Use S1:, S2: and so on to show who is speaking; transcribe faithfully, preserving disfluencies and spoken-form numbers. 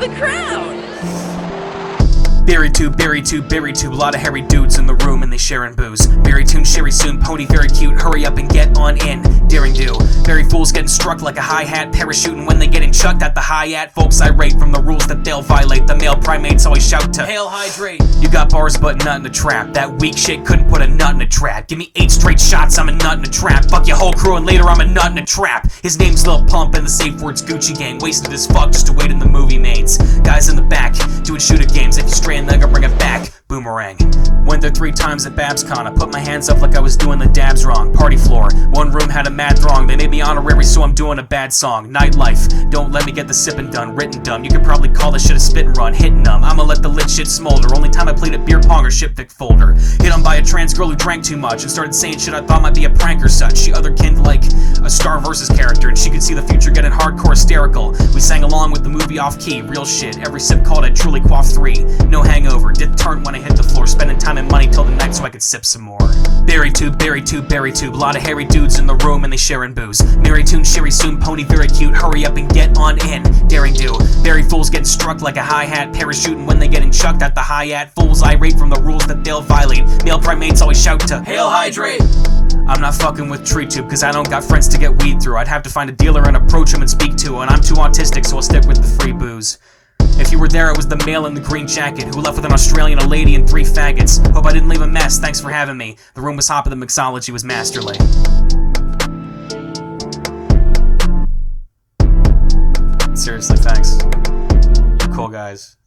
S1: the crowd!
S2: Berry tube, berry tube, berry tube, a lot of hairy dudes in the room and they sharing booze. Berry tune, sherry soon, pony very cute, hurry up and get on in. Daring do. Berry fools getting struck like a hi-hat, parachuting when they getting chucked at the hi-hat. Folks irate from the rules that they'll violate, the male primates always shout to hail hydrate. You got bars but nut in a trap, that weak shit couldn't put a nut in a trap. Give me eight straight shots, I'm a nut in a trap. Fuck your whole crew and later I'm a nut in a trap. His name's Lil Pump and the safe word's Gucci Gang. Wasted as fuck just to wait in the movie mains. Guys in the back, doing shooter games. If you stray in, they're gonna bring it back. Boomerang. Went there three times at BabsCon. I put my hands up like I was doing the dabs wrong. Party floor. One room had a mad throng. They made me honorary, so I'm doing a bad song. Nightlife. Don't let me get the sippin' done. Written dumb. You could probably call this shit a spit and run. Hitting them. I'ma let the lit shit smolder. Only time I played at beer pong or shippic folder. Hit on by a trans girl who drank too much and started saying shit I thought might be a prank or such. She otherkind like a Star Versus character, and she could see the future getting hardcore hysterical. We sang along with the movie off key. Real shit. Every sip called it truly quaff three. No hangover. Did turn when I hit the floor. Spending time and money till the night so I could sip some more. Berry tube, berry tube, berry tube. A lot of hairy dudes in the room and they sharing booze. Berry tune, sherry soon, pony very cute. Hurry up and get on in. Daring do. Berry fools getting struck like a hi-hat, parachuting when they getting chucked at the hi-hat. Fools irate from the rules that they'll violate. Male primates always shout to hail hydrate. I'm not fucking with tree tube cause I don't got friends to get weed through. I'd have to find a dealer and approach him and speak to, and I'm too autistic so I'll stick with the free booze. If you were there, it was the male in the green jacket who left with an Australian, a lady, and three faggots. Hope I didn't leave a mess, thanks for having me. The room was hot, but the mixology was masterly. Seriously, thanks. You're cool guys.